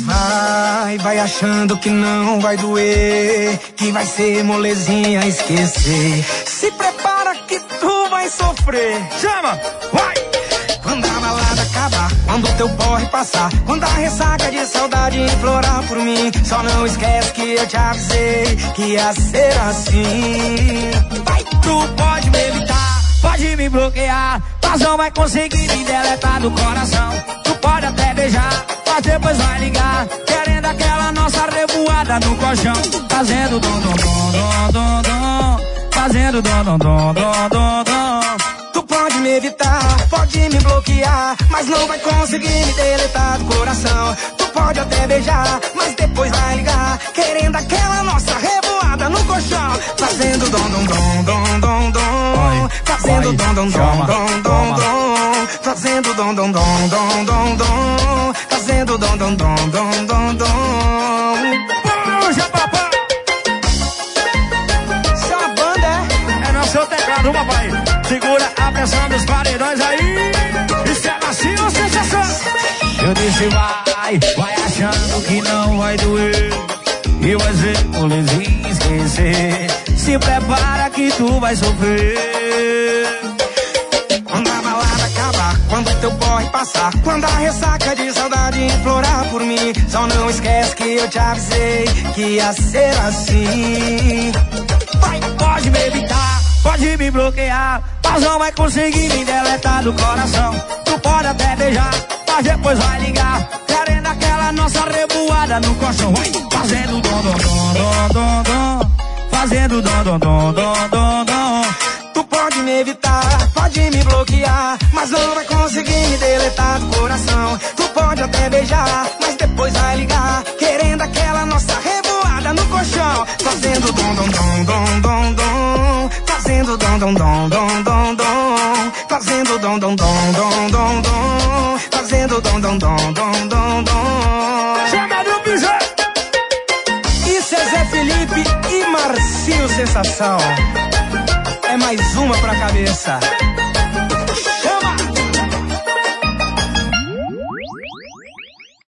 Vai achando que não vai doer, que vai ser molezinha esquecer. Se prepara que tu vai sofrer. Chama, vai! Quando a balada acabar, quando o teu porre passar, quando a ressaca de saudade implorar por mim, só não esquece que eu te avisei que ia ser assim. Vai, tu pode me evitar, pode me bloquear, mas não vai conseguir me deletar do coração. Tu pode até beijar, mas depois vai ligar, querendo aquela nossa revoada no colchão. Fazendo dom dom dom dom dom dom, fazendo dom dom dom dom dom dom. Tu pode me evitar, pode me bloquear, mas não vai conseguir me deletar do coração. Tu pode até beijar, mas depois vai ligar, querendo aquela nossa revoada no colchão. Fazendo dom dom dom dom dom dom, fazendo dom dom dom dom dom dom, fazendo dom dom dom dom dom dom, fazendo dom dom dom dom dom dom. Puxa, papai! Isso é uma banda, é? É no seu teclado, papai. Segura a pressão dos paredões aí. Isso é macio ou sensação? Eu disse vai achando que não vai doer, e vai ser molezinha esquecer. Se prepara que tu vai sofrer. Quando a balada acabar, quando teu porre passar, quando a ressaca de saudade implorar por mim, só não esquece que eu te avisei que ia ser assim. Vai, pode me evitar, pode me bloquear, mas não vai conseguir me deletar do coração. Tu pode até beijar, mas depois vai ligar, querendo aquela nossa revoada no colchão. Vai, fazendo dom dom dom dom dom, fazendo dom dom dom dom dom dom. Tu pode me evitar, pode me bloquear, mas não vai conseguir me deletar do coração. Tu pode até beijar, mas depois vai ligar, querendo aquela nossa revoada no colchão. Fazendo dom dom dom dom dom dom, fazendo dom dom dom dom dom dom, fazendo dom dom dom dom dom dom, fazendo dom dom dom dom dom dom. Chama do piseiro! Isso é Zé Felipe e Marcinho Sensação. É mais uma pra cabeça.